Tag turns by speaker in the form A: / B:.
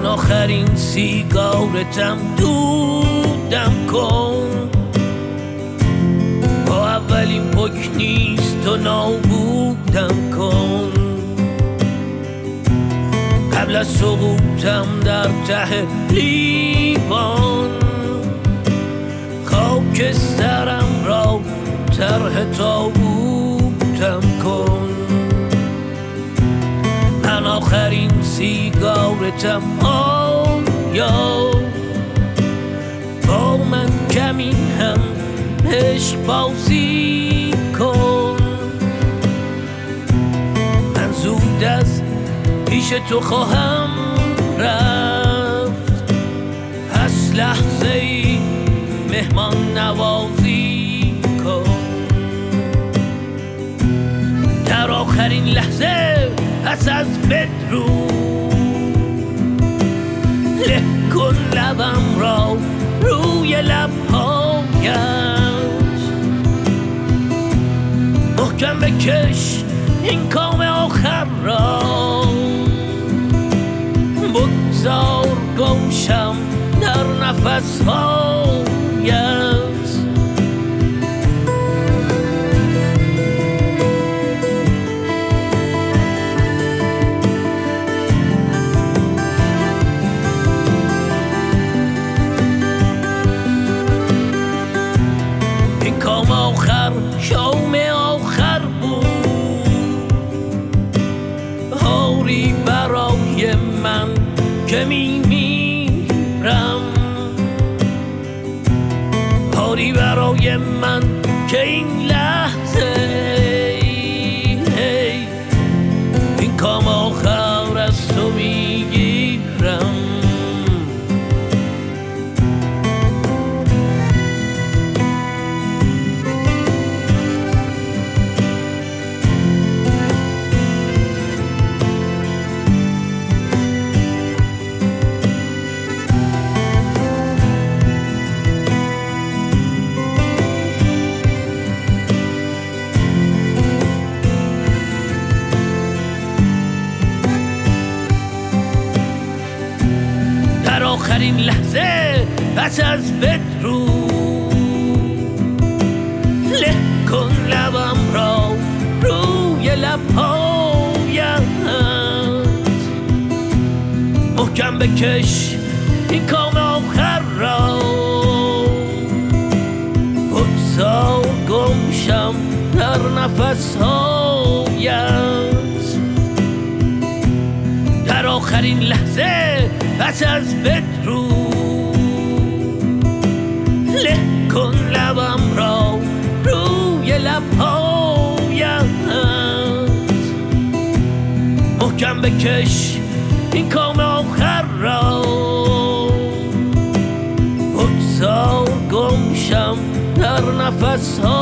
A: آخرین سیگارتم دودم کن، با اولین پک نیست و نابودم کن. قبل از سقوطم در ته لیوان، خاک سرم را طرح تابوتم کن. من آخرین سیگارتم، آیا با من کمی هم عشق بازی کن. من زود از پیش تو خواهم رفت، پس لحظه ای مهمان نوازی کن. در آخرین لحظه پس از بدرود، له کن لبم را روی لبهایت، محکم بکش این کام آخر را، بگذار گمشم در نفسهایت. این کام آخر شام آخر بود، هاری برای من که میمیرم، هاری برای من که این لحظه این کام آخر از تو میگیرم. آخرین لحظه پس از بدرود، له کن لبم را روی لبهایت، محکم بکش این کام آخر را، بگذار گمشم در نفسهایت. در آخرین لحظه پس از بدرود، له کن لبم را روی لبهایت، محکم بکش این کام آخر را، بگذار گمشم در نفسهایت.